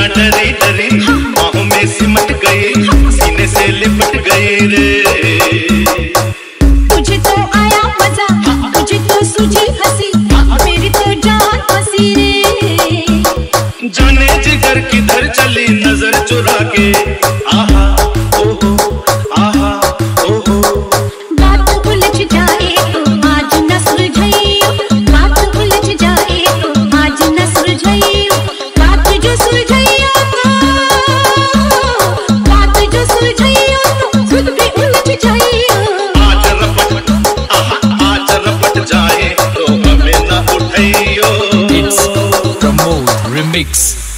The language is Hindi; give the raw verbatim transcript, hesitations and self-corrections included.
डरी डरी बाहों में सिमट गए, सीने से लिपट गए रे। तुझे तो आया मजा, तुझे तो सूझी हंसी, मेरी तो जान हंसी रे। जाने जिगर किधर चली नजर चुरा के, आहा ओहो आहा ओहो। बात उलझ जाए तो आज न सुलझाइयो, बात उलझ जाए तो आज न सुलझाइयो, बात जो सुलझाइयो तो, बात जो सुलझाइयो तो खुद भी उलझ जाइयो। आज रपट आहा आज रपट जाए तो हमें ना उठाइयो। It's Pramod Remix।